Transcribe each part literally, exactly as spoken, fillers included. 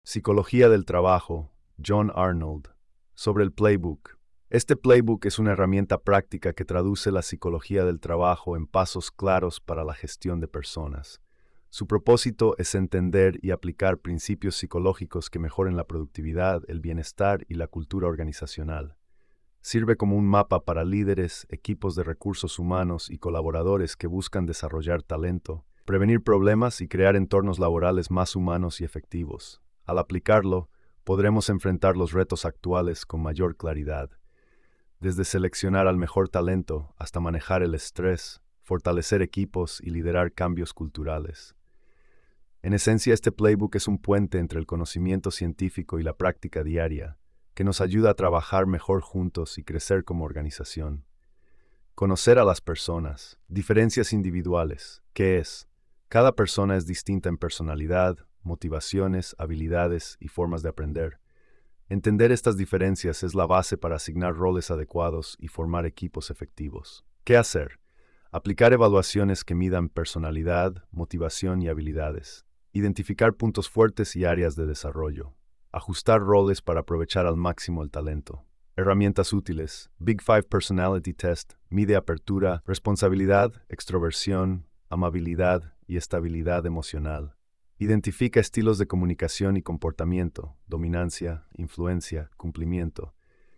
Psicología del trabajo, John Arnold. Sobre el playbook. Este playbook es una herramienta práctica que traduce la psicología del trabajo en pasos claros para la gestión de personas. Su propósito es entender y aplicar principios psicológicos que mejoren la productividad, el bienestar y la cultura organizacional. Sirve como un mapa para líderes, equipos de recursos humanos y colaboradores que buscan desarrollar talento, prevenir problemas y crear entornos laborales más humanos y efectivos. Al aplicarlo, podremos enfrentar los retos actuales con mayor claridad, desde seleccionar al mejor talento hasta manejar el estrés, fortalecer equipos y liderar cambios culturales. En esencia, este playbook es un puente entre el conocimiento científico y la práctica diaria, que nos ayuda a trabajar mejor juntos y crecer como organización. Conocer a las personas. Diferencias individuales. ¿Qué es? Cada persona es distinta en personalidad, motivaciones, habilidades y formas de aprender. Entender estas diferencias es la base para asignar roles adecuados y formar equipos efectivos. ¿Qué hacer? Aplicar evaluaciones que midan personalidad, motivación y habilidades. Identificar puntos fuertes y áreas de desarrollo. Ajustar roles para aprovechar al máximo el talento. Herramientas útiles. Big Five Personality Test mide apertura, responsabilidad, extroversión, amabilidad y estabilidad emocional. Identifica estilos de comunicación y comportamiento, dominancia, influencia, cumplimiento.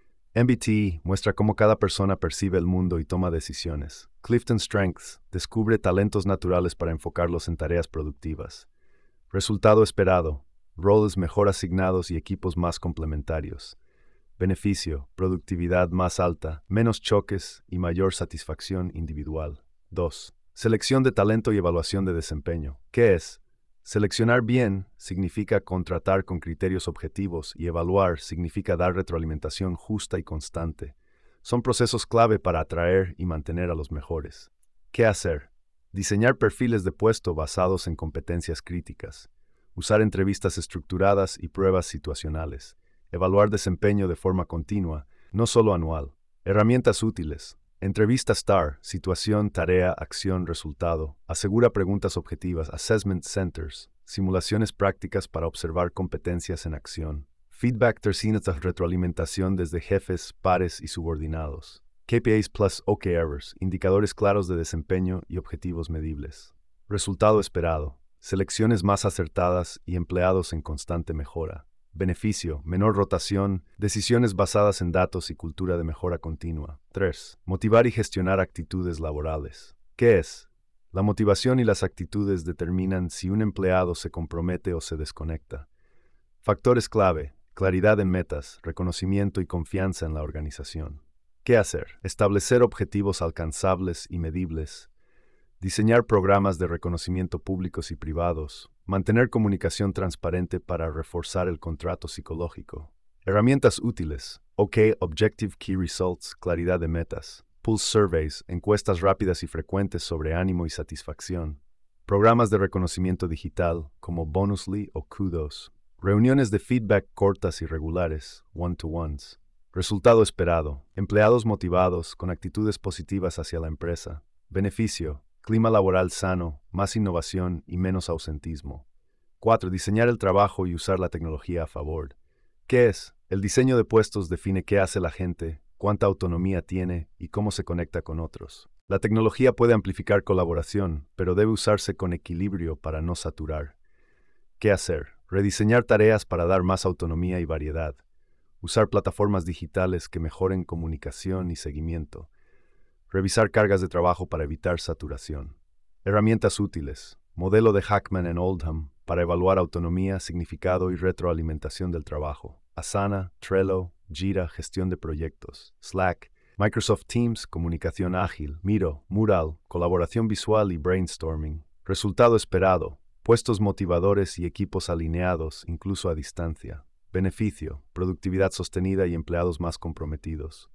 M B T I muestra cómo cada persona percibe el mundo y toma decisiones. Clifton Strengths descubre talentos naturales para enfocarlos en tareas productivas. Resultado esperado, roles mejor asignados y equipos más complementarios. Beneficio, productividad más alta, menos choques y mayor satisfacción individual. dos. Selección de talento y evaluación de desempeño. ¿Qué es? Seleccionar bien significa contratar con criterios objetivos y evaluar significa dar retroalimentación justa y constante. Son procesos clave para atraer y mantener a los mejores. ¿Qué hacer? Diseñar perfiles de puesto basados en competencias críticas. Usar entrevistas estructuradas y pruebas situacionales. Evaluar desempeño de forma continua, no solo anual. Herramientas útiles. Entrevista STAR, situación, tarea, acción, resultado. Asegura preguntas objetivas, assessment centers. Simulaciones prácticas para observar competencias en acción. Feedback trescientos, retroalimentación desde jefes, pares y subordinados. K P Is plus O K R's, indicadores claros de desempeño y objetivos medibles. Resultado esperado. Selecciones más acertadas y empleados en constante mejora. Beneficio, menor rotación, decisiones basadas en datos y cultura de mejora continua. tres. Motivar y gestionar actitudes laborales. ¿Qué es? La motivación y las actitudes determinan si un empleado se compromete o se desconecta. Factores clave, claridad en metas, reconocimiento y confianza en la organización. ¿Qué hacer? Establecer objetivos alcanzables y medibles. Diseñar programas de reconocimiento públicos y privados. Mantener comunicación transparente para reforzar el contrato psicológico. Herramientas útiles. O K, Objective Key Results, claridad de metas. Pulse Surveys, encuestas rápidas y frecuentes sobre ánimo y satisfacción. Programas de reconocimiento digital, como Bonusly o Kudos. Reuniones de feedback cortas y regulares, one-to-ones. Resultado esperado. Empleados motivados, con actitudes positivas hacia la empresa. Beneficio. Clima laboral sano, más innovación y menos ausentismo. cuatro. Diseñar el trabajo y usar la tecnología a favor. ¿Qué es? El diseño de puestos define qué hace la gente, cuánta autonomía tiene y cómo se conecta con otros. La tecnología puede amplificar colaboración, pero debe usarse con equilibrio para no saturar. ¿Qué hacer? Rediseñar tareas para dar más autonomía y variedad. Usar plataformas digitales que mejoren comunicación y seguimiento. Revisar cargas de trabajo para evitar saturación. Herramientas útiles. Modelo de Hackman and Oldham para evaluar autonomía, significado y retroalimentación del trabajo. Asana, Trello, Jira, gestión de proyectos. Slack, Microsoft Teams, comunicación ágil. Miro, Mural, colaboración visual y brainstorming. Resultado esperado. Puestos motivadores y equipos alineados, incluso a distancia. Beneficio, productividad sostenida y empleados más comprometidos.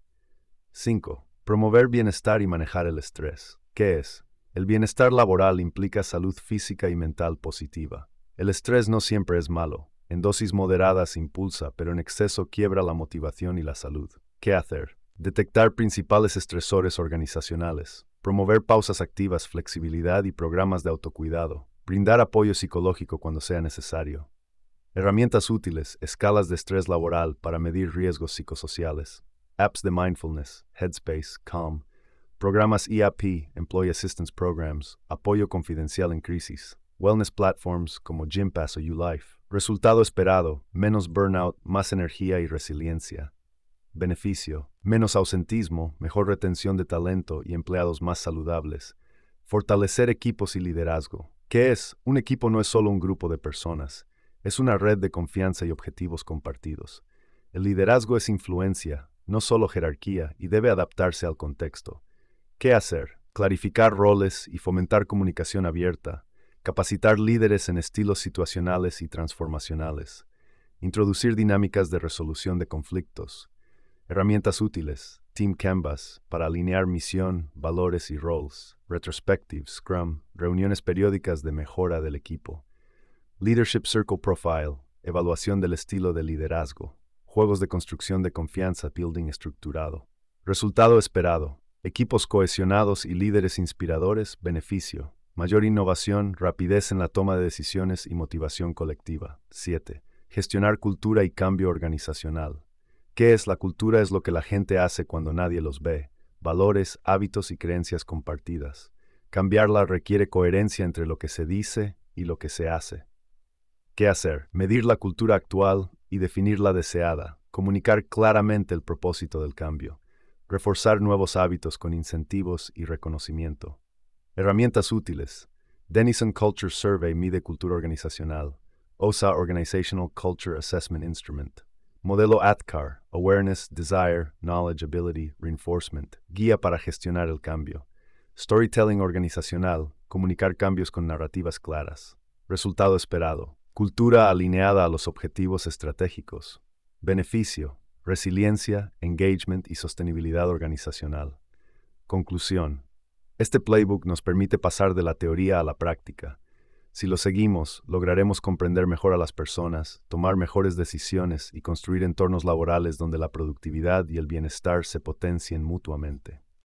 cinco. Promover bienestar y manejar el estrés. ¿Qué es? El bienestar laboral implica salud física y mental positiva. El estrés no siempre es malo. En dosis moderadas impulsa, pero en exceso quiebra la motivación y la salud. ¿Qué hacer? Detectar principales estresores organizacionales. Promover pausas activas, flexibilidad y programas de autocuidado. Brindar apoyo psicológico cuando sea necesario. Herramientas útiles, escalas de estrés laboral para medir riesgos psicosociales, apps de mindfulness, Headspace, Calm, programas E A P, Employee Assistance Programs, apoyo confidencial en crisis, wellness platforms como Gympass o YouLife. Resultado esperado, menos burnout, más energía y resiliencia. Beneficio, menos ausentismo, mejor retención de talento y empleados más saludables. Fortalecer equipos y liderazgo. ¿Qué es? Un equipo no es solo un grupo de personas, es una red de confianza y objetivos compartidos. El liderazgo es influencia, no solo jerarquía, y debe adaptarse al contexto. ¿Qué hacer? Clarificar roles y fomentar comunicación abierta. Capacitar líderes en estilos situacionales y transformacionales. Introducir dinámicas de resolución de conflictos. Herramientas útiles. Team Canvas para alinear misión, valores y roles. Retrospectives, Scrum, reuniones periódicas de mejora del equipo. Leadership Circle Profile, evaluación del estilo de liderazgo. Juegos de construcción de confianza, building estructurado. Resultado esperado. Equipos cohesionados y líderes inspiradores, beneficio. Mayor innovación, rapidez en la toma de decisiones y motivación colectiva. siete. Gestionar cultura y cambio organizacional. ¿Qué es la cultura? Es lo que la gente hace cuando nadie los ve. Valores, hábitos y creencias compartidas. Cambiarla requiere coherencia entre lo que se dice y lo que se hace. ¿Qué hacer? Medir la cultura actual y definir la deseada. Comunicar claramente el propósito del cambio. Reforzar nuevos hábitos con incentivos y reconocimiento. Herramientas útiles. Denison Culture Survey mide cultura organizacional. O S A Organizational Culture Assessment Instrument. Modelo A T C A R, Awareness, Desire, Knowledge, Ability, Reinforcement. Guía para gestionar el cambio. Storytelling organizacional. Comunicar cambios con narrativas claras. Resultado esperado. Cultura alineada a los objetivos estratégicos. Beneficio. Resiliencia, engagement y sostenibilidad organizacional. Conclusión. Este playbook nos permite pasar de la teoría a la práctica. Si lo seguimos, lograremos comprender mejor a las personas, tomar mejores decisiones y construir entornos laborales donde la productividad y el bienestar se potencien mutuamente.